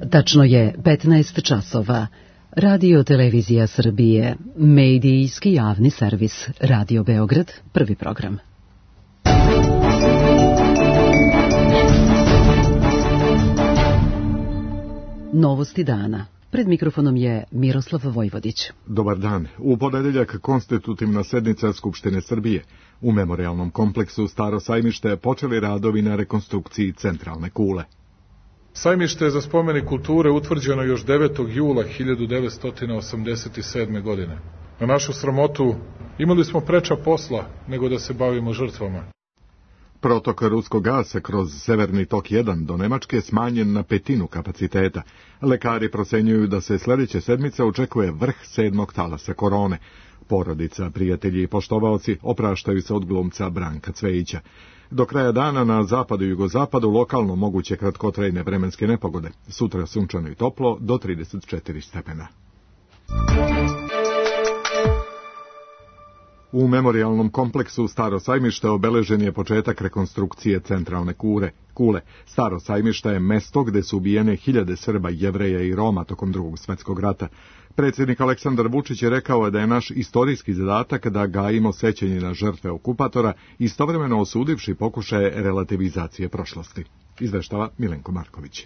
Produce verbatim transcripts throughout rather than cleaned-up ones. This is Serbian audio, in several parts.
Tačno je petnaest časova. Radio Televizija Srbije, medijski javni servis, Radio Beograd, prvi program. Novosti dana. Pred mikrofonom je Miroslav Vojvodić. Dobar dan. U ponedeljak konstitutivna sednica Skupštine Srbije. U memorijalnom kompleksu Staro sajmište počeli radovi na rekonstrukciji centralne kule. Sajmište je za spomenik kulture utvrđeno još devetog jula hiljadu devetsto osamdeset sedme. godine. Na našu sramotu imali smo preča posla nego da se bavimo žrtvama. Protok ruskog gasa kroz Severni tok jedan do Nemačke smanjen na petinu kapaciteta. Lekari procenjuju da se sljedeće sedmice očekuje vrh sedmog talasa korone. Porodica, prijatelji i poštovaoci opraštaju se od glumca Branka Cvejića. Do kraja dana na zapadu i jugozapadu lokalno moguće kratkotrajne vremenske nepogode. Sutra sunčano i toplo do trideset četiri stepena. U memorijalnom kompleksu Staro sajmište obeležen je početak rekonstrukcije centralne kure. Kule. Staro sajmište je mesto gde su ubijene hiljade Srba, Jevreja i Roma tokom Drugog svjetskog rata. Predsjednik Aleksandar Vučić je rekao da je naš istorijski zadatak da gajimo sećanje na žrtve okupatora, istovremeno osudivši pokušaje relativizacije prošlosti. Izveštava Milenko Marković.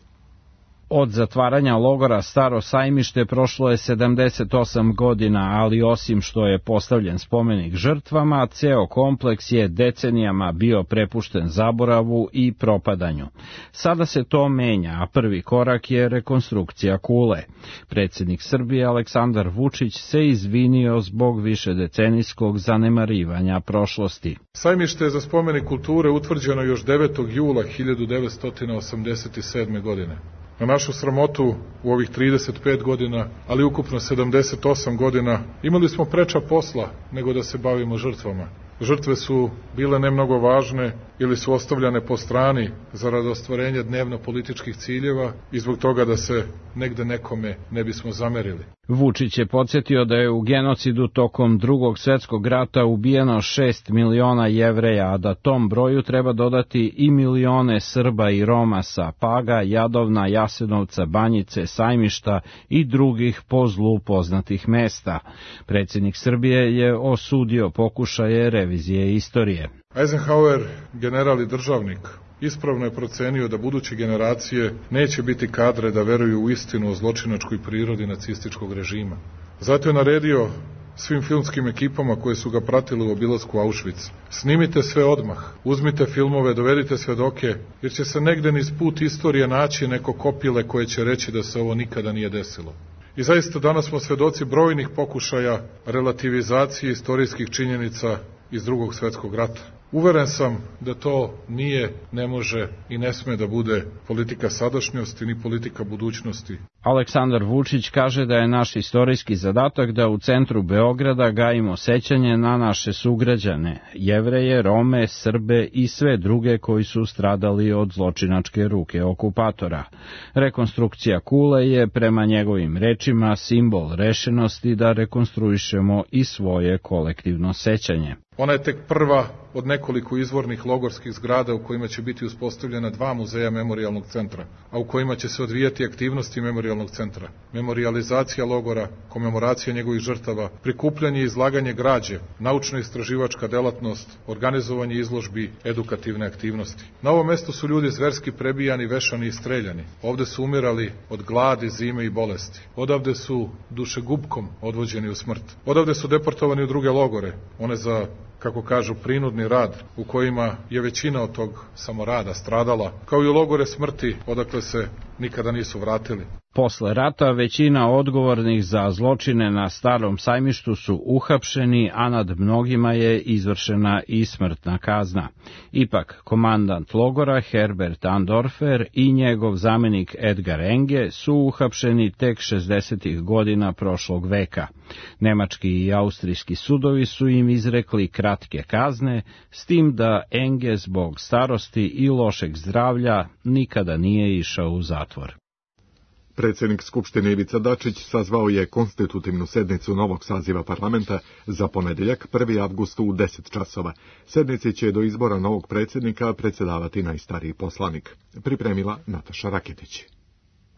Od zatvaranja logora Staro sajmište prošlo je sedamdeset osam godina, ali osim što je postavljen spomenik žrtvama, ceo kompleks je decenijama bio prepušten zaboravu i propadanju. Sada se to menja, a prvi korak je rekonstrukcija kule. Predsjednik Srbije Aleksandar Vučić se izvinio zbog višedecenijskog zanemarivanja prošlosti. Sajmište je za spomenik kulture utvrđeno još devetog jula hiljadu devetsto osamdeset sedme. godine. Na našu sramotu u ovih trideset pet godina, ali ukupno sedamdeset osam godina, imali smo preča posla nego da se bavimo žrtvama. Žrtve su bile ne mnogo važne ili su ostavljane po strani zarad ostvarenja dnevno političkih ciljeva i zbog toga da se negde nekome ne bismo zamerili. Vučić je podsjetio da je u genocidu tokom Drugog svjetskog rata ubijeno šest miliona Jevreja, a da tom broju treba dodati i milione Srba i Roma sa Paga, Jadovna, Jasenovca, Banjice, Sajmišta i drugih po zlu poznatih mesta. Predsjednik Srbije je osudio pokušaje revizije istorije. Eisenhower, general i državnik, ispravno je procenio da buduće generacije neće biti kadre da veruju u istinu o zločinačkoj prirodi nacističkog režima. Zato je naredio svim filmskim ekipama koje su ga pratile u obilasku Auschwitz: snimite sve odmah, uzmite filmove, dovedite svedoke, jer će se negde niz put istorije naći neko kopile koje će reći da se ovo nikada nije desilo. I zaista danas smo svedoci brojnih pokušaja relativizacije istorijskih činjenica iz Drugog svjetskog rata. Uveren sam da to nije, ne može i ne sme da bude politika sadašnjosti ni politika budućnosti. Aleksandar Vučić kaže da je naš istorijski zadatak da u centru Beograda gajimo sećanje na naše sugrađane, Jevreje, Rome, Srbe i sve druge koji su stradali od zločinačke ruke okupatora. Rekonstrukcija kule je, prema njegovim rečima, simbol rešenosti da rekonstruišemo i svoje kolektivno sećanje. Ona je tek prva od nekoliko izvornih logorskih zgrada u kojima će biti uspostavljena dva muzeja memorijalnog centra, a u kojima će se odvijati aktivnosti memorijalnog centra: memorijalizacija logora, komemoracija njegovih žrtava, prikupljanje i izlaganje građe, naučno-istraživačka delatnost, organizovanje izložbi, edukativne aktivnosti. Na ovom mestu su ljudi zverski prebijani, vešani i streljani. Ovde su umirali od gladi, zime i bolesti. Odavde su dušegupkom odvođeni u smrt. Odavde su deportovani u druge logore, one za, kako kažu, prinudni rad, u kojima je većina od tog samorada stradala, kao i u logore smrti, odakle se nikada nisu vratili. Posle rata većina odgovornih za zločine na Starom sajmištu su uhapšeni, a nad mnogima je izvršena i smrtna kazna. Ipak, komandant logora Herbert Andorfer i njegov zamenik Edgar Enge su uhapšeni tek šezdesetih godina prošlog veka. Nemački i austrijski sudovi su im izrekli kratke kazne, s tim da Enge zbog starosti i lošeg zdravlja nikada nije išao u zatvor. Predsjednik Skupštine Ivica Dačić sazvao je konstitutivnu sednicu novog saziva parlamenta za ponedeljak prvi avgust u deset časova. Sednici će do izbora novog predsjednika predsjedavati najstariji poslanik. Pripremila Nataša Raketić.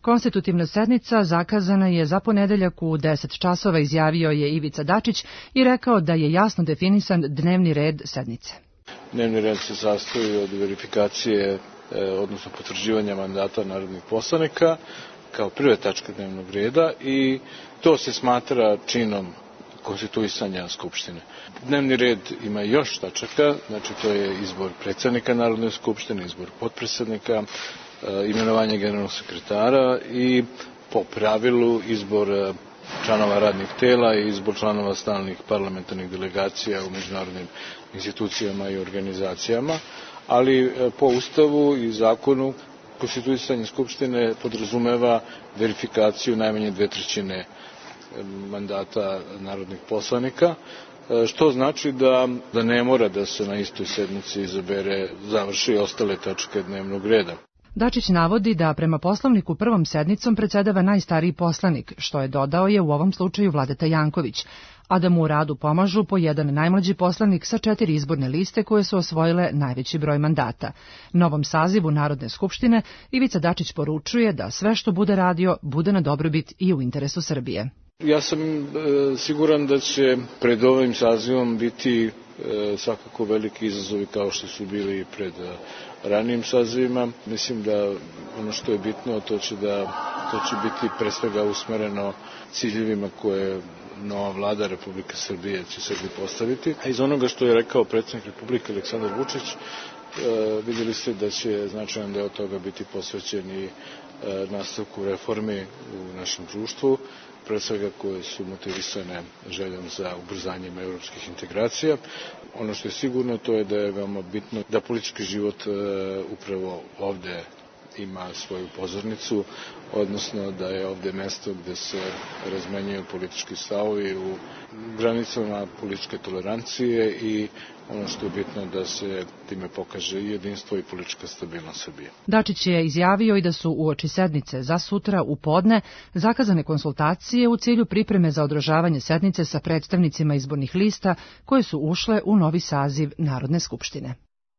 Konstitutivna sednica zakazana je za ponedeljak u deset časova, izjavio je Ivica Dačić i rekao da je jasno definisan dnevni red sednice. Dnevni red se sastoji od verifikacije, odnosno potvrđivanja mandata narodnih poslanika kao prve tačke dnevnog reda i to se smatra činom konstituisanja Skupštine. Dnevni red ima još tačaka, znači to je izbor predsednika Narodne skupštine, izbor potpredsednika, imenovanje generalnog sekretara i po pravilu izbor članova radnih tela i izbor članova stalnih parlamentarnih delegacija u međunarodnim institucijama i organizacijama, ali po Ustavu i zakonu konstituisanje Skupštine podrazumeva verifikaciju najmanje dve trećine mandata narodnih poslanika, što znači da, da ne mora da se na istoj sednici izabere, završi ostale tačke dnevnog reda. Dačić navodi da prema Poslovniku prvom sednicom predsjedava najstariji poslanik, što je dodao je u ovom slučaju Vladeta Janković, a da mu u radu pomažu po jedan najmlađi poslanik sa četiri izborne liste koje su osvojile najveći broj mandata. Novom sazivu Narodne skupštine Ivica Dačić poručuje da sve što bude radio bude na dobrobit i u interesu Srbije. Ja sam e, siguran da će pred ovim sazivom biti e, svakako veliki izazovi kao što su bili pred e, ranijim sazivima. Mislim da ono što je bitno to će, da, to će biti pre svega usmereno ciljevima koje nova vlada Republike Srbije će sebi postaviti. A iz onoga što je rekao predsjednik Republike Aleksandar Vučić, e, vidjeli ste da će značajan deo toga biti posvećen i e, nastavku reformi u našem društvu, pre svega koje su motivisane željom za ubrzanjem evropskih integracija. Ono što je sigurno to je da je veoma bitno da politički život e, upravo ovde ima svoju pozornicu, odnosno da je ovde mesto gde se razmenjuju politički stavovi u granicama političke tolerancije i ono što je bitno da se time pokaže i jedinstvo i politička stabilnost Srbije. Dačić je izjavio i da su uoči sednice za sutra u podne zakazane konsultacije u cilju pripreme za održavanje sednice sa predstavnicima izbornih lista koje su ušle u novi saziv Narodne skupštine.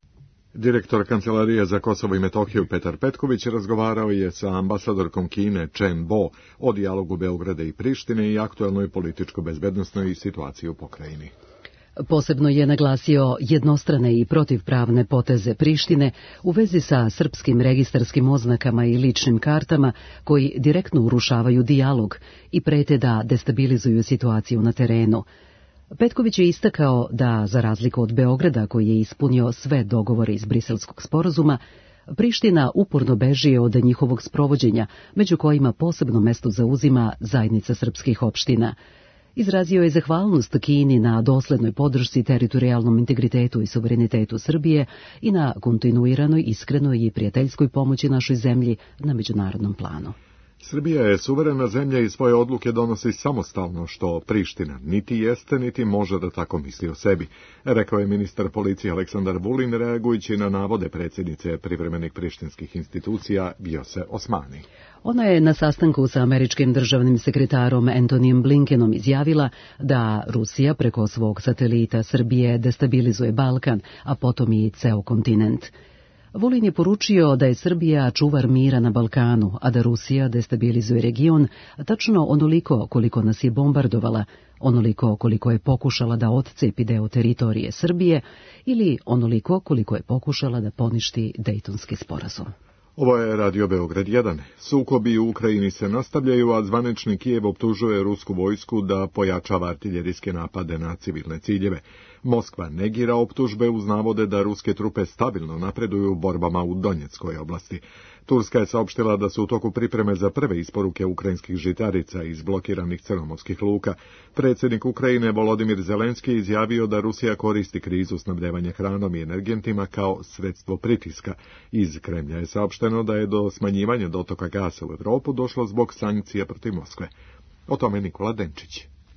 Direktor Kancelarije za Kosovo i Metohiju Petar Petković razgovarao je sa ambasadorkom Kine Chen Bo o dijalogu Beograda i Prištine i aktuelnoj političko-bezbednosnoj situaciji u pokrajini. Posebno je naglasio jednostrane i protivpravne poteze Prištine u vezi sa srpskim registarskim oznakama i ličnim kartama koji direktno urušavaju dijalog i prete da destabilizuju situaciju na terenu. Petković je istakao da, za razliku od Beograda koji je ispunio sve dogovore iz Briselskog sporazuma, Priština uporno beži od njihovog sprovođenja, među kojima posebno mesto zauzima zajednica srpskih opština. Izrazio je zahvalnost Kini na doslednoj podršci teritorijalnom integritetu i suverenitetu Srbije i na kontinuiranoj, iskrenoj i prijateljskoj pomoći našoj zemlji na međunarodnom planu. Srbija je suverena zemlja i svoje odluke donosi samostalno, što Priština niti jeste, niti može da tako misli o sebi, rekao je ministar policije Aleksandar Vulin, reagujući na navode predsjednice privremenih prištinskih institucija Vjose Osmani. Ona je na sastanku sa američkim državnim sekretarom Antonijem Blinkenom izjavila da Rusija preko svog satelita Srbije destabilizuje Balkan, a potom i ceo kontinent. Vulin je poručio da je Srbija čuvar mira na Balkanu, a da Rusija destabilizuje region tačno onoliko koliko nas je bombardovala, onoliko koliko je pokušala da otcepi deo teritorije Srbije ili onoliko koliko je pokušala da poništi Dejtonski sporazum. Ovo je Radio Beograd jedan. Sukobi u Ukrajini se nastavljaju, a zvanični Kijev optužuje rusku vojsku da pojačava artiljerijske napade na civilne ciljeve. Moskva negira optužbe uz navode da ruske trupe stabilno napreduju u borbama u Donjeckoj oblasti. Turska je saopštila da su u toku pripreme za prve isporuke ukrajinskih žitarica iz blokiranih crnomorskih luka. Predsjednik Ukrajine Volodimir Zelenski izjavio da Rusija koristi krizu snabdevanja hranom i energentima kao sredstvo pritiska. Iz Kremlja je saopšteno da je do smanjivanja dotoka gasa u Evropu došlo zbog sankcija protiv Moskve. O tome Nikola Denčić.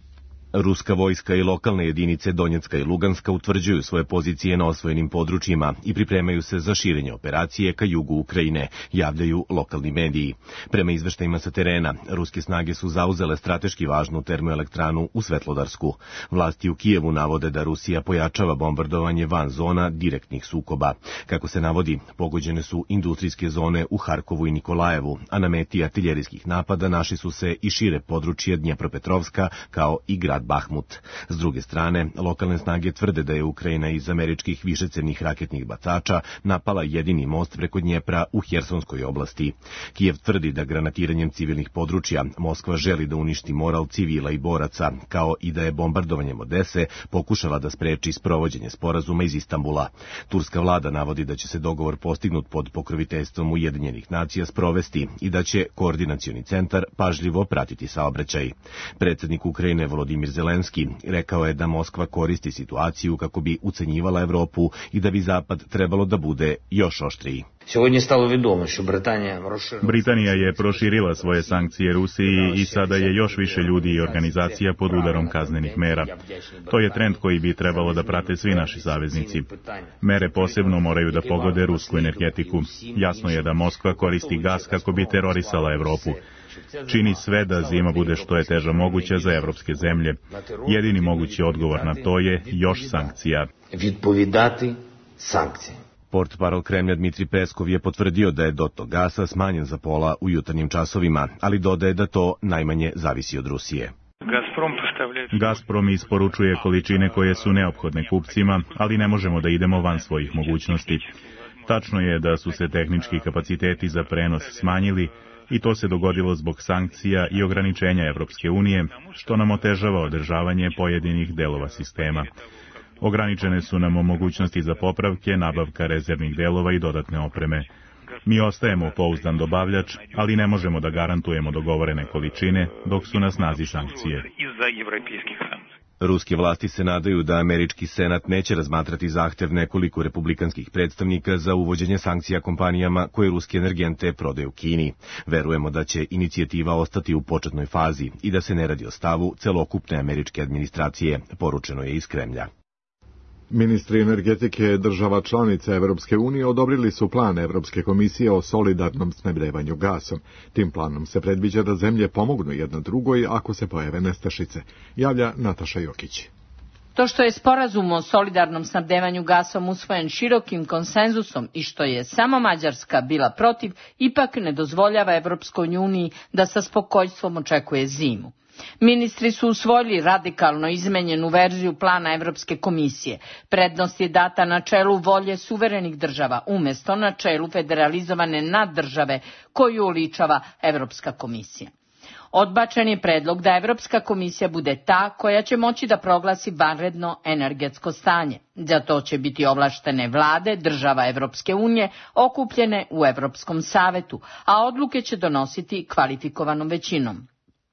Ruska vojska i lokalne jedinice Donjecka i Luganska utvrđuju svoje pozicije na osvojenim područjima i pripremaju se za širenje operacije ka jugu Ukrajine, javljaju lokalni mediji. Prema izveštajima sa terena, ruske snage su zauzele strateški važnu termoelektranu u Svetlodarsku. Vlasti u Kijevu navode da Rusija pojačava bombardovanje van zona direktnih sukoba. Kako se navodi, pogođene su industrijske zone u Harkovu i Nikolajevu, a na meti artiljerijskih napada naši su se i šire područje Dnjepropetrovska kao i grad Bahmut. S druge strane, lokalne snage tvrde da je Ukrajina iz američkih višecevnih raketnih bacača napala jedini most preko Dnjepra u Hersonskoj oblasti. Kijev tvrdi da granatiranjem civilnih područja Moskva želi da uništi moral civila i boraca, kao i da je bombardovanjem Odese pokušala da spreči sprovođenje sporazuma iz Istambula. Turska vlada navodi da će se dogovor postignut pod pokroviteljstvom Ujedinjenih nacija sprovesti i da će koordinacioni centar pažljivo pratiti saobraćaj. Predsjednik Ukrajine Volodimir Zelenski rekao je da Moskva koristi situaciju kako bi ucenjivala Evropu i da bi Zapad trebalo da bude još oštriji. Britanija je proširila svoje sankcije Rusiji i sada je još više ljudi i organizacija pod udarom kaznenih mera. To je trend koji bi trebalo da prate svi naši saveznici. Mere posebno moraju da pogode rusku energetiku. Jasno je da Moskva koristi gas kako bi terorisala Evropu. Čini sve da zima bude što je teža moguća za evropske zemlje. Jedini mogući odgovor na to je još sankcija. Portparol Kremlja Dmitri Peskov je potvrdio da je dotok gasa smanjen za pola u jutarnjim časovima, ali dodaje da to najmanje zavisi od Rusije. Gazprom isporučuje količine koje su neophodne kupcima, ali ne možemo da idemo van svojih mogućnosti. Tačno je da su se tehnički kapaciteti za prenos smanjili i to se dogodilo zbog sankcija i ograničenja Evropske unije, što nam otežava održavanje pojedinih delova sistema. Ograničene su nam mogućnosti za popravke, nabavka rezervnih delova i dodatne opreme. Mi ostajemo pouzdan dobavljač, ali ne možemo da garantujemo dogovorene količine dok su na snazi sankcije. Ruske vlasti se nadaju da američki senat neće razmatrati zahtev nekoliko republikanskih predstavnika za uvođenje sankcija kompanijama koje ruske energente prodaju Kini. Verujemo da će inicijativa ostati u početnoj fazi i da se ne radi o stavu celokupne američke administracije, poručeno je iz Kremlja. Ministri energetike država članica Evropske unije odobrili su plan Evropske komisije o solidarnom snabdevanju gasom. Tim planom se predviđa da zemlje pomognu jedna drugoj ako se pojave nestašice, javlja Nataša Jokić. To što je sporazum o solidarnom snabdevanju gasom usvojen širokim konsenzusom i što je samo Mađarska bila protiv, ipak ne dozvoljava Evropskoj uniji da sa spokojstvom očekuje zimu. Ministri su usvojili radikalno izmenjenu verziju plana Evropske komisije. Prednost je data načelu volje suverenih država, umjesto načelu federalizovane naddržave koju uličava Evropska komisija. Odbačen je predlog da Evropska komisija bude ta koja će moći da proglasi vanredno energetsko stanje. Za to će biti ovlaštene vlade država Evropske unije okupljene u Evropskom savetu, a odluke će donositi kvalifikovanom većinom.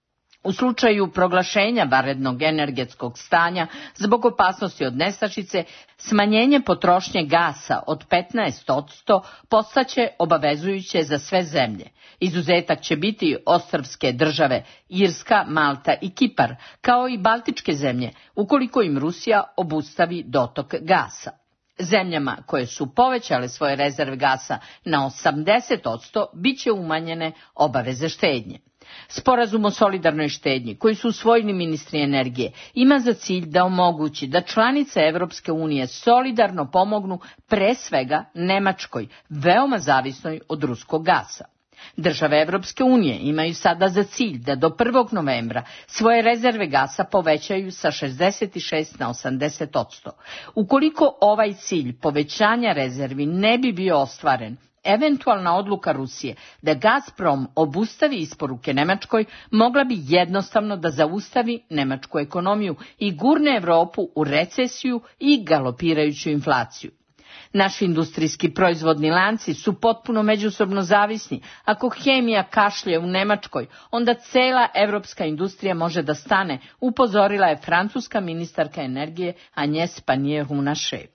U slučaju proglašenja vanrednog energetskog stanja zbog opasnosti od nestašice, smanjenje potrošnje gasa od petnaest posto postaće obavezujuće za sve zemlje. Izuzetak će biti ostrvske države Irska, Malta i Kipar, kao i baltičke zemlje, ukoliko im Rusija obustavi dotok gasa. Zemljama koje su povećale svoje rezerve gasa na osamdeset posto bit će umanjene obaveze štednje. Sporazum o solidarnoj štednji, koji su usvojili ministri energije, ima za cilj da omogući da članice Evropske unije solidarno pomognu pre svega Nemačkoj, veoma zavisnoj od ruskog gasa. Države Evropske unije imaju sada za cilj da do prvog novembra svoje rezerve gasa povećaju sa šezdeset šest na osamdeset posto. Ukoliko ovaj cilj povećanja rezervi ne bi bio ostvaren, eventualna odluka Rusije da Gazprom obustavi isporuke Nemačkoj mogla bi jednostavno da zaustavi nemačku ekonomiju i gurne Evropu u recesiju i galopirajuću inflaciju. Naši industrijski proizvodni lanci su potpuno međusobno zavisni. Ako hemija kašlje u Nemačkoj, onda cela evropska industrija može da stane, upozorila je francuska ministarka energije Agnès Pannier-Runacher.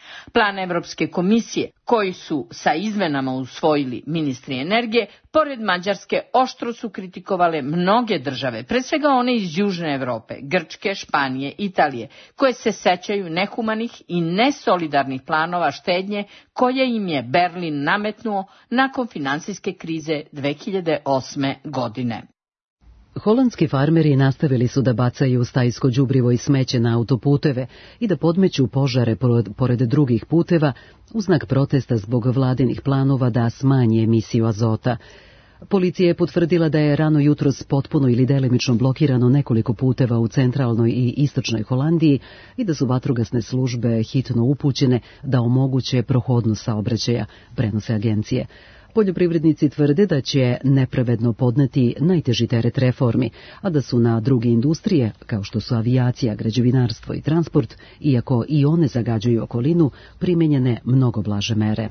Plan Evropske komisije, koji su sa izmenama usvojili ministri energije, pored Mađarske oštro su kritikovale mnoge države, pre svega one iz Južne Evrope, Grčke, Španije, Italije, koje se sećaju nehumanih i nesolidarnih planova štednje koje im je Berlin nametnuo nakon finansijske krize dve hiljade osme. godine. Holandski farmeri nastavili su da bacaju stajsko đubrivo i smeće na autoputeve i da podmeću požare pored drugih puteva u znak protesta zbog vladinih planova da smanji emisiju azota. Policija je potvrdila da je rano jutros potpuno ili delimično blokirano nekoliko puteva u centralnoj i istočnoj Holandiji i da su vatrogasne službe hitno upućene da omoguće prohodnost saobraćaja, prenose agencije. Poljoprivrednici tvrde da će nepravedno podneti najteži teret reformi, a da su na druge industrije, kao što su avijacija, građevinarstvo i transport, iako i one zagađuju okolinu, primenjene mnogo blaže mere.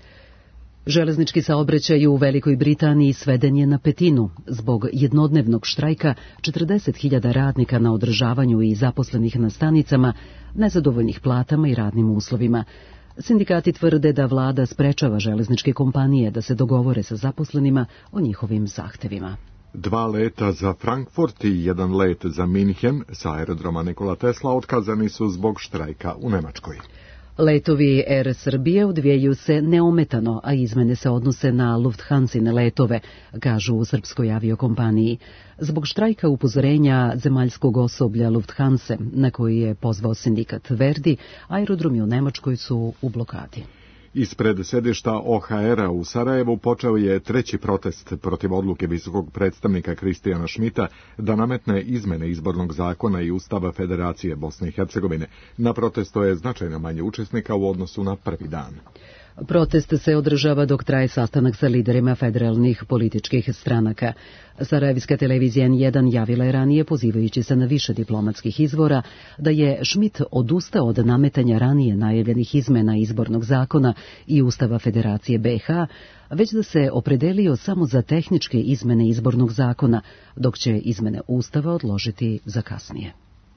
Železnički saobraćaj u Velikoj Britaniji sveden je na petinu. Zbog jednodnevnog štrajka četrdeset hiljada radnika na održavanju i zaposlenih na stanicama, nezadovoljnih platama i radnim uslovima. Sindikati tvrde da vlada sprečava železničke kompanije da se dogovore sa zaposlenima o njihovim zahtevima. Dva leta za Frankfurt i jedan let za Minhen sa aerodroma Nikola Tesla otkazani su zbog štrajka u Nemačkoj. Letovi Air Srbije odvijaju se neometano, a izmene se odnose na Lufthansine letove, kažu u srpskoj aviokompaniji. Zbog štrajka upozorenja zemaljskog osoblja Lufthanse, na koji je pozvao sindikat Verdi, aerodromi u Nemačkoj su u blokadi. Ispred sedišta O H R-a u Sarajevu počeo je treći protest protiv odluke visokog predstavnika Kristijana Šmita da nametne izmene izbornog zakona i Ustava Federacije Bosne i Hercegovine. Na protestu je značajno manje učesnika u odnosu na prvi dan. Protest se održava dok traje sastanak sa liderima federalnih političkih stranaka. Sarajevska televizija N jedan javila je ranije, pozivajući se na više diplomatskih izvora, da je Šmit odustao od nametanja ranije najavljenih izmena izbornog zakona i Ustava Federacije B iH, već da se opredelio samo za tehničke izmene izbornog zakona, dok će izmene Ustava odložiti za kasnije.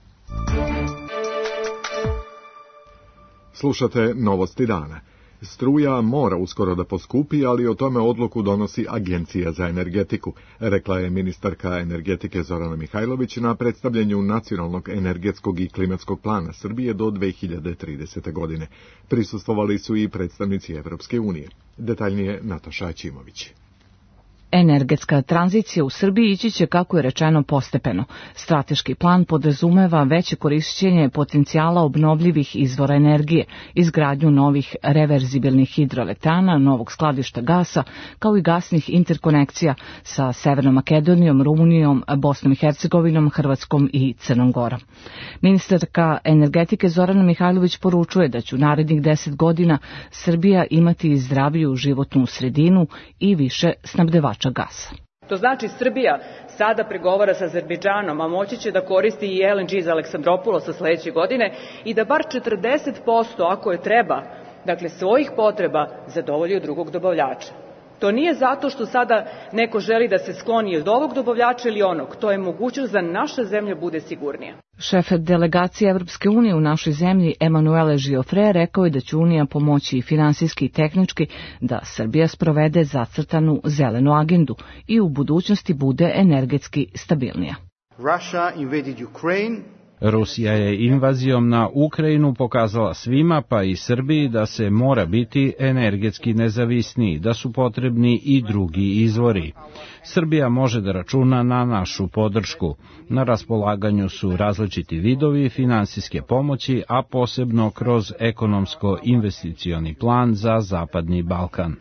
Slušate Novosti dana. Struja mora uskoro da poskupi, ali o tome odluku donosi Agencija za energetiku, rekla je ministarka energetike Zorana Mihajlović na predstavljanju Nacionalnog energetskog i klimatskog plana Srbije do dve hiljade tridesete. godine. Prisustvovali su i predstavnici Evropske unije. Detaljnije Nataša Ćimović. Energetska tranzicija u Srbiji ići će, kako je rečeno, postepeno. Strateški plan podrazumeva veće korišćenje potencijala obnovljivih izvora energije, izgradnju novih reverzibilnih hidroelektrana, novog skladišta gasa, kao i gasnih interkonekcija sa Severnom Makedonijom, Rumunijom, Bosnom i Hercegovinom, Hrvatskom i Crnom Gorom. Ministarka energetike Zorana Mihajlović poručuje da će u narednih deset godina Srbija imati zdraviju životnu sredinu i više snabdevača gasa. To znači Srbija sada pregovara sa Azerbejdžanom, a moći će da koristi i L N G iz Aleksandropulosa sledeće godine i da bar četrdeset posto, ako je treba, dakle svojih potreba zadovolji od drugog dobavljača. To nije zato što sada neko želi da se skloni od ovog dobavljača ili onog. To je mogućnost da naša zemlja bude sigurnija. Šef delegacije Evropske unije u našoj zemlji Emanuele Giofre rekao je da će Unija pomoći finansijski i tehnički da Srbija sprovede zacrtanu zelenu agendu i u budućnosti bude energetski stabilnija. Russia invaded Ukraine. Rusija je invazijom na Ukrajinu pokazala svima, pa i Srbiji, da se mora biti energetski nezavisniji, da su potrebni i drugi izvori. Srbija može da računa na našu podršku. Na raspolaganju su različiti vidovi finansijske pomoći, a posebno kroz ekonomsko-investicioni plan za Zapadni Balkan.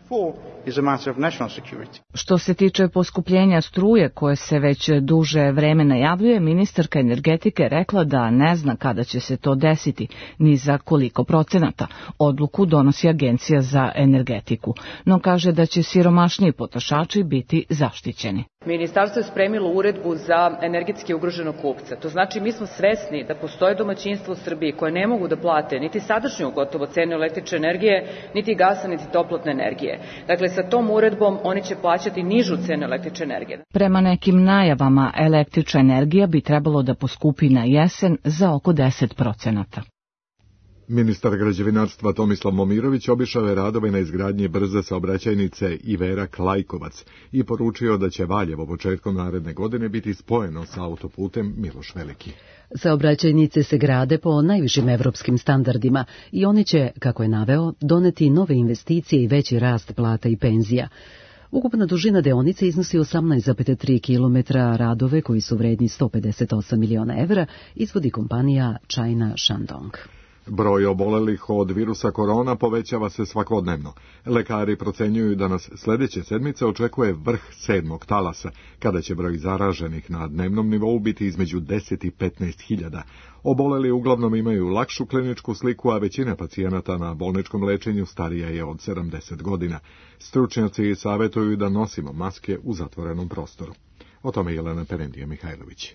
Što se tiče poskupljenja struje, koje se već duže vreme najavljuje, ministarka energetike rekla da ne zna kada će se to desiti, ni za koliko procenata. Odluku donosi Agencija za energetiku, no kaže da će siromašniji potrošači biti zaštićeni. Ministarstvo je spremilo uredbu za energetski ugroženog kupca. To znači mi smo svesni da postoje domaćinstva u Srbiji koje ne mogu da plate niti sadašnju gotovo cenu električne energije, niti gasa, niti toplotne energije. Dakle, sa tom uredbom oni će plaćati nižu cenu električne energije. Prema nekim najavama, električna energija bi trebalo da poskupi na jesen za oko deset procenata. Ministar građevinarstva Tomislav Momirović obišao je radove na izgradnji brze saobraćajnice Iverak-Lajkovac i poručio da će Valjevo početkom naredne godine biti spojeno sa autoputem Miloš Veliki. Saobraćajnice se grade po najvišim evropskim standardima i oni će, kako je naveo, doneti nove investicije i veći rast plata i penzija. Ukupna dužina deonice iznosi osamnaest zarez tri kilometra, radove koji su vredni sto pedeset osam miliona evra izvodi kompanija China Shandong. Broj obolelih od virusa korona povećava se svakodnevno. Lekari procenjuju da nas sljedeće sedmice očekuje vrh sedmog talasa, kada će broj zaraženih na dnevnom nivou biti između deset i petnaest hiljada. Oboleli uglavnom imaju lakšu kliničku sliku, a većina pacijenata na bolničkom lečenju starija je od sedamdeset godina. Stručnjaci savjetuju da nosimo maske u zatvorenom prostoru. O tome Jelena Perendija Mihajlović.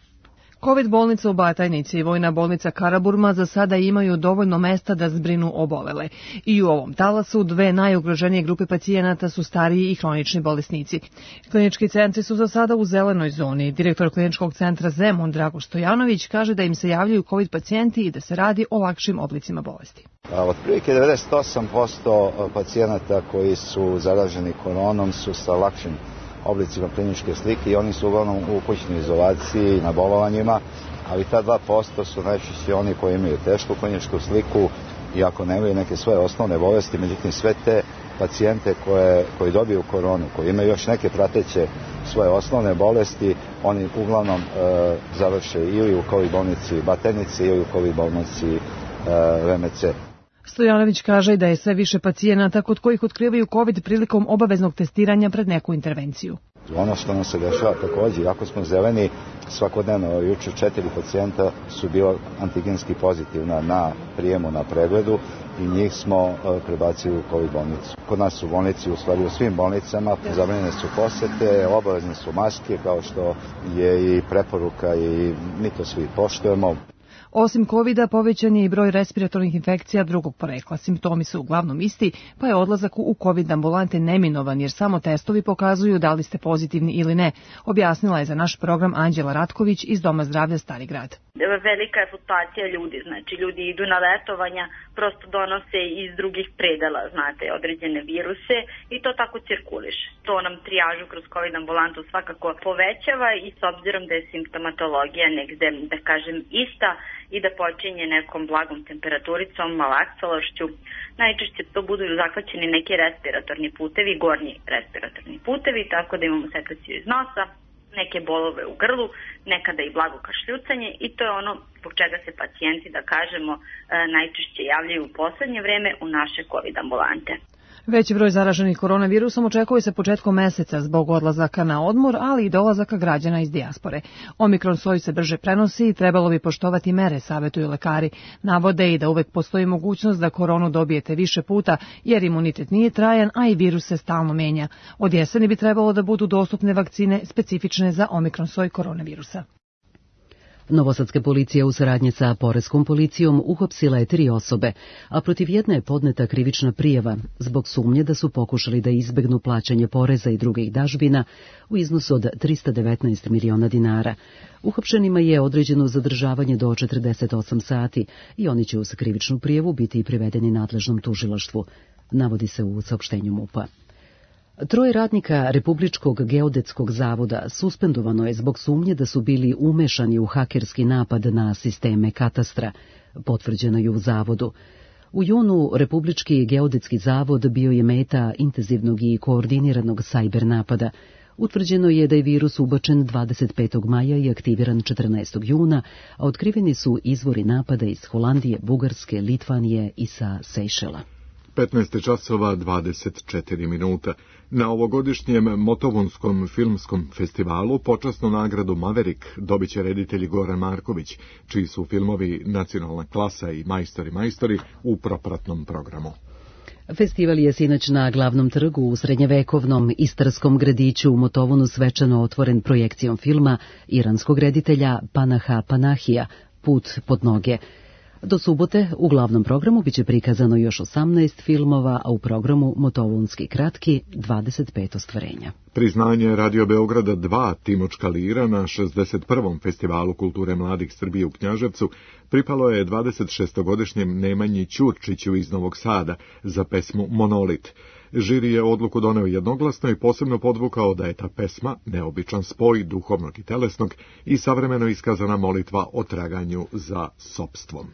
Kovid bolnica u Batajnici i Vojna bolnica Karaburma za sada imaju dovoljno mesta da zbrinu obolele. I u ovom talasu dve najugroženije grupe pacijenata su stariji i hronični bolesnici. Klinički centri su za sada u zelenoj zoni. Direktor kliničkog centra Zemun Drago Stojanović kaže da im se javljaju kovid pacijenti i da se radi o lakšim oblicima bolesti. Otprilike devedeset osam posto pacijenata koji su zaraženi koronom su sa lakšim oblicima kliničke slike i oni su uglavnom u kućnoj izolaciji na bolovanjima, ali ta dva posto su najčešće oni koji imaju tešku kliničku sliku i ako nemaju neke svoje osnovne bolesti. Međutim, sve te pacijente koje, koji dobiju koronu, koji imaju još neke prateće svoje osnovne bolesti, oni uglavnom e, završe ili u kovid bolnici Batajnici ili u kovid bolnici e, V M C. Stojanović kaže da je sve više pacijenata kod kojih otkrivaju COVID prilikom obaveznog testiranja pred neku intervenciju. Ono što nam se dešava također, ako smo zeleni, svakodnevno jučer četiri pacijenta su bila antigenski pozitivna na prijemu na pregledu i njih smo prebacili u COVID bolnicu. Kod nas u bolnici, u stvari u svim bolnicama, zabranjene su posete, obavezne su maske kao što je i preporuka i mi to svi poštujemo. Osim kovida, povećan je i broj respiratornih infekcija drugog porekla. Simptomi su uglavnom isti, pa je odlazak u covid ambulante neminovan, jer samo testovi pokazuju da li ste pozitivni ili ne, objasnila je za naš program Anđela Ratković iz Doma zdravlja Stari Grad. Velika je fluktuacija ljudi, znači ljudi idu na letovanja, prosto donose iz drugih predela, znate, određene viruse i to tako cirkuliše. To nam trijažu kroz covid ambulantu svakako povećava i s obzirom da je simptomatologija negde, da kažem, ista i da počinje nekom blagom temperaturicom, malaksalošću, najčešće to budu zahvaćeni neki respiratorni putevi, gornji respiratorni putevi, tako da imamo sekreciju iz nosa, neke bolove u grlu, nekada i blago kašljucanje i to je ono zbog čega se pacijenti, da kažemo, najčešće javljaju u poslednje vreme u naše covid ambulante. Veći broj zaraženih koronavirusom očekuje se početkom meseca zbog odlazaka na odmor, ali i dolazaka građana iz dijaspore. Omikron soj se brže prenosi i trebalo bi poštovati mere, savjetuju lekari. Navode i da uvek postoji mogućnost da koronu dobijete više puta, jer imunitet nije trajan, a i virus se stalno menja. Od jeseni bi trebalo da budu dostupne vakcine specifične za omikron soj koronavirusa. Novosadska policija u saradnji sa poreskom policijom uhapsila je tri osobe, a protiv jedne je podneta krivična prijava zbog sumnje da su pokušali da izbegnu plaćanje poreza i drugih dažbina u iznosu od trista devetnaest miliona dinara. Uhapšenima je određeno zadržavanje do četrdeset osam sati i oni će uz krivičnu prijavu biti privedeni nadležnom tužilaštvu, navodi se u saopštenju MUP-a. Troje radnika Republičkog geodetskog zavoda suspendovano je zbog sumnje da su bili umešani u hakerski napad na sisteme katastra, potvrđeno je u zavodu. U junu Republički geodetski zavod bio je meta intenzivnog i koordiniranog sajber napada. Utvrđeno je da je virus ubačen dvadeset petog maja i aktiviran četrnaestog juna, a otkriveni su izvori napada iz Holandije, Bugarske, Litvanije i sa Sejšela. petnaest časova dvadeset četiri minuta. Na ovogodišnjem Motovunskom filmskom festivalu počasnu nagradu Maverick dobit će reditelj Goran Marković, čiji su filmovi Nacionalna klasa i Majstori majstori u propratnom programu. Festival je sinoć na glavnom trgu u srednjevekovnom istarskom gradiću u Motovunu svečano otvoren projekcijom filma iranskog reditelja Panaha Panahija, Put pod noge. Do subote u glavnom programu biće prikazano još osamnaest filmova, a u programu Motovunski kratki dvadeset pet ostvarenja. Priznanje Radio Beograda dva Timočka lira na šezdeset prvom Festivalu kulture mladih Srbije u Knjaževcu pripalo je dvadeset šestogodišnjem Nemanji Ćurčiću iz Novog Sada za pesmu Monolit. Žiri je odluku doneo jednoglasno i posebno podvukao da je ta pesma neobičan spoj duhovnog i telesnog i savremeno iskazana molitva o traganju za sopstvom.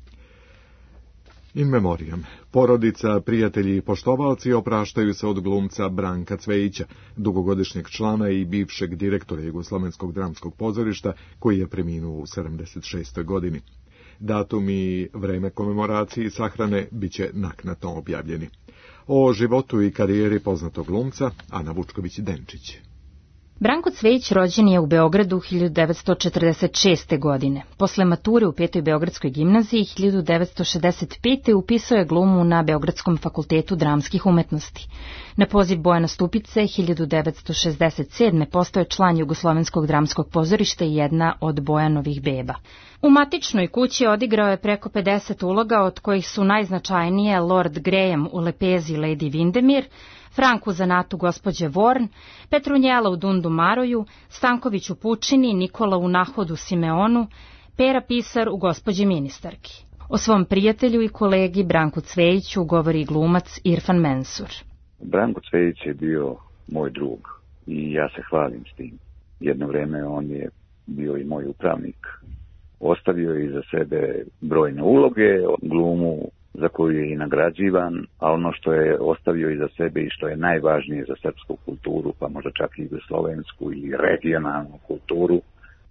In memoriam. Porodica, prijatelji i poštovalci opraštaju se od glumca Branka Cvejića, dugogodišnjeg člana i bivšeg direktora Jugoslovenskog dramskog pozorišta, koji je preminuo u sedamdeset šestoj godini. Datum i vreme komemoracije i sahrane biće naknadno objavljeni. O životu i karijeri poznatog glumca Ana Vučković-Denčić. Branko Cvejić rođen je u Beogradu hiljadu devetsto četrdeset šeste. godine. Posle mature u Petoj Beogradskoj gimnaziji hiljadu devetsto šezdeset pete. upisao je glumu na Beogradskom fakultetu dramskih umetnosti. Na poziv Bojana Stupice hiljadu devetsto šezdeset sedme. postao je član Jugoslovenskog dramskog pozorišta i jedna od Bojanovih beba. U matičnoj kući odigrao je preko pedeset uloga, od kojih su najznačajnije Lord Graham u lepezi Lady Vindemir, Frank u zanatu gospođe Vorn, Petrunjela u Dundu Maroju, Stanković u Pučini, Nikola u Nahodu Simeonu, Pera Pisar u gospođi ministarki. O svom prijatelju i kolegi Branku Cvejiću govori glumac Irfan Mensur. Branko Cvejić je bio moj drug i ja se hvalim s tim. Jedno vreme on je bio i moj upravnik. Ostavio je iza sebe brojne uloge, glumu za koju je i nagrađivan, a ono što je ostavio iza sebe i što je najvažnije za srpsku kulturu, pa možda čak i jugoslovensku ili regionalnu kulturu,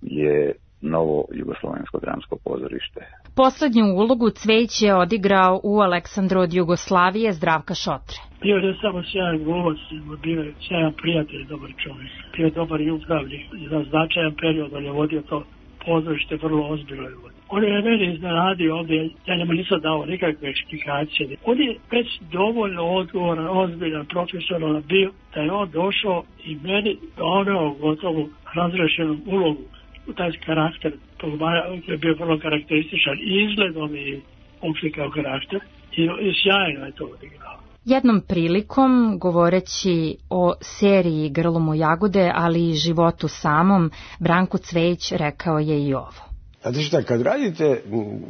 je novo Jugoslovensko dramsko pozorište. Poslednju ulogu Cvejić je odigrao u Aleksandru od Jugoslavije Zdravka Šotre. Bio je samo sjajan glumac, bio je sjajan prijatelj, dobar čovjek. Bio je dobar i upravnik. Za značajan period on je vodio to pozorište vrlo ozbiljno. On je meni iznenadio ovdje, ja njemu nisam dao nikakve eksplikacije. On je već dovoljno odgovoran, ozbiljan, profesionalan bio, da je on došao i meni doneo gotovo razrešenu ulogu u taj karakter. To je bio vrlo karakterističan i izgledom i uopšte kao karakter i, i sjajno je to odigrao. Jednom prilikom, govoreći o seriji Grlom u jagode, ali i životu samom, Branko Cvejić rekao je i ovo. Znate šta, kad radite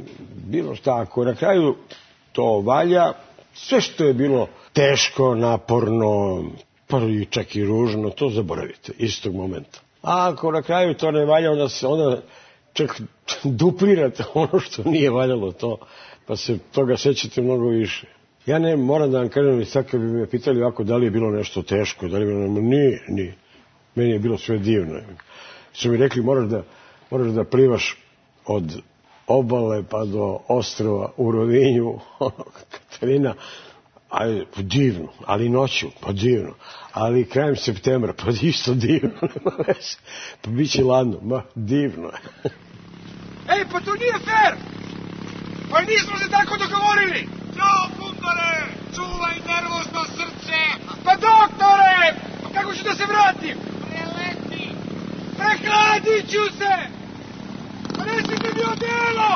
bilo šta, ako na kraju to valja, sve što je bilo teško, naporno, pa i čak i ružno, to zaboravite istog momenta. A ako na kraju to ne valja, onda se onda čak duplirate ono što nije valjalo to, pa se toga sećate mnogo više. Ja ne moram da vam kažem, sad kad bi me pitali ovako da li je bilo nešto teško, da li je bilo, nije, nije. Meni je bilo sve divno. Su mi rekli, moraš da, moraš da plivaš od obale pa do ostrova u Rovinju, Katarina, aj, divno, ali noću, pa divno, ali krajem septembra, pa isto divno, pa bit će ladno, ma, divno. Ej, pa to nije fair! Pa nismo se tako dogovorili! Ćao, puntore! Čuvaj nervozno srce! Pa doktore! Pa kako ću da se vratim? Preleti! Prehladit ću se! Pa nesite mi odelo!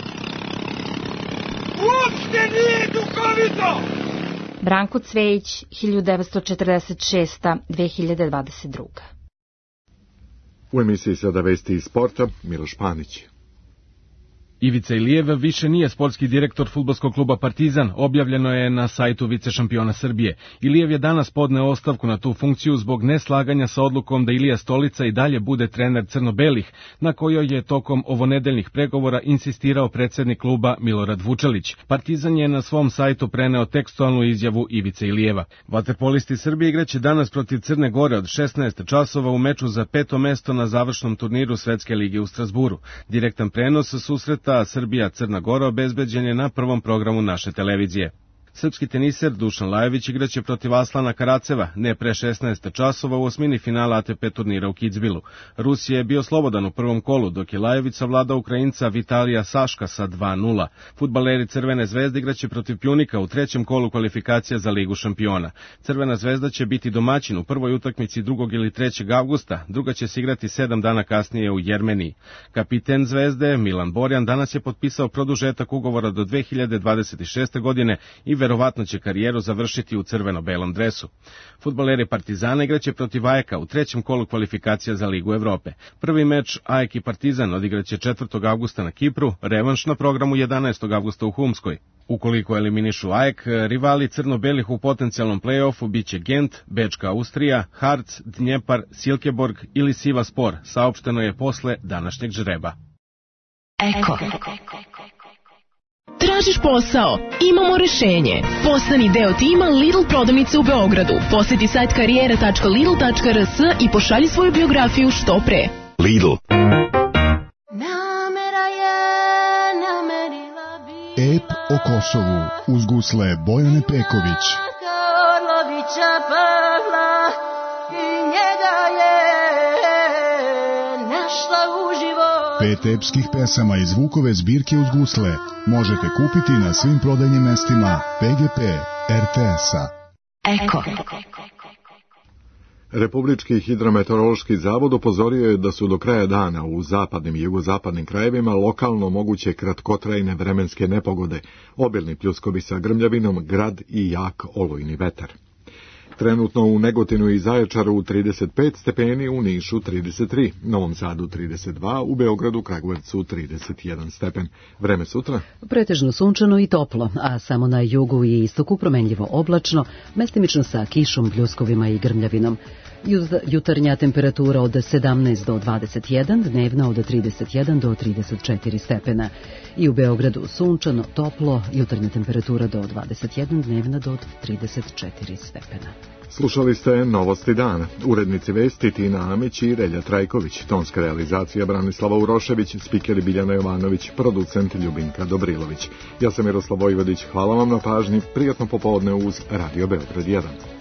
Uopšte nije duhovito! Branko Cvejić, hiljadu devetsto četrdeset šesta do dve hiljade dvadeset druga. U emisiji Sada vesti iz sporta, Miloš Panić. Ivica Ilijev više nije sportski direktor fudbalskog kluba Partizan, objavljeno je na sajtu vice šampiona Srbije. Ilijev je danas podneo ostavku na tu funkciju zbog neslaganja sa odlukom da Ilija Stolica i dalje bude trener crno-belih, na kojoj je tokom ovonedeljnih pregovora insistirao predsednik kluba Milorad Vučelić. Partizan je na svom sajtu preneo tekstualnu izjavu Ivice Ilijeva. Vaterpolisti Srbije igraće danas protiv Crne Gore od šesnaest časova u meču za peto mesto na završnom turniru Svetske lige u Strasburu. Direktan prenos susreta Srbija-Crna Gora obezbeđen je na prvom programu naše televizije. Srpski teniser Dušan Lajović igraće protiv Aslana Karaceva, ne pre šesnaest časova u osmini finala A T P turnira u Kitzbühelu. Rusija je bio slobodan u prvom kolu, dok je Lajović savladao Ukrajinca Vitalija Saška sa dva nula. Fudbaleri Crvene zvezde igraće protiv Pjunika u trećem kolu kvalifikacija za Ligu šampiona. Crvena zvezda će biti domaćin u prvoj utakmici drugog ili trećeg avgusta, druga će se igrati sedam dana kasnije u Jermeniji. Kapiten Zvezde Milan Borjan danas je potpisao produžetak ugovora do dve hiljade dvadeset šeste. godine i verovatno će karijeru završiti u crveno-belom dresu. Fudbaleri Partizana igraće protiv Ajeka u trećem kolu kvalifikacija za Ligu Evrope. Prvi meč Ajek i Partizan odigraće četvrtog avgusta na Kipru, revanš na programu jedanaestog avgusta u Humskoj. Ukoliko eliminišu Ajek, rivali crno-belih u potencijalnom play-offu biće Gent, Bečka Austrija, Harc, Dnjepar, Silkeborg ili Sivaspor, saopšteno je posle današnjeg žreba. Eko. Tražiš posao? Imamo rešenje. Postani deo tima Lidl prodavnice u Beogradu. Poseti sajt karijera tačka lidl tačka r s i pošalji svoju biografiju što pre. Lidl. Ep o Kosovu uz gusle Bojane Peković. Pet epskih pesama iz Vukove zbirke uz gusle možete kupiti na svim prodajnim mestima P G P R T S-a. Eko. Republički hidrometeorološki zavod upozorio je da su do kraja dana u zapadnim i jugozapadnim krajevima lokalno moguće kratkotrajne vremenske nepogode, obilni pljuskovi sa grmljavinom, grad i jak olujni vetar. Trenutno u Negotinu i Zaječaru trideset pet stepeni, u Nišu trideset tri, Novom Sadu trideset dva, u Beogradu, Kragujevcu trideset jedan stepen. Vreme sutra? Pretežno sunčano i toplo, a samo na jugu i istoku promenljivo oblačno, mestimično sa kišom, pljuskovima i grmljavinom. Jutarnja temperatura od sedamnaest do dvadeset jedan, dnevna od trideset jedan do trideset četiri stepena. I u Beogradu sunčano, toplo, jutarnja temperatura do dvadeset jedan, dnevna do trideset četiri stepena. Slušali ste Novosti dana. Urednici vesti Tina Amić i Relja Trajković, tonska realizacija Branislava Urošević, spikeri Biljana Jovanović, producent Ljubinka Dobrilović. Ja sam Miroslav Vojvodić, hvala vam na pažnji, prijatno popodne uz Radio Beograd jedan.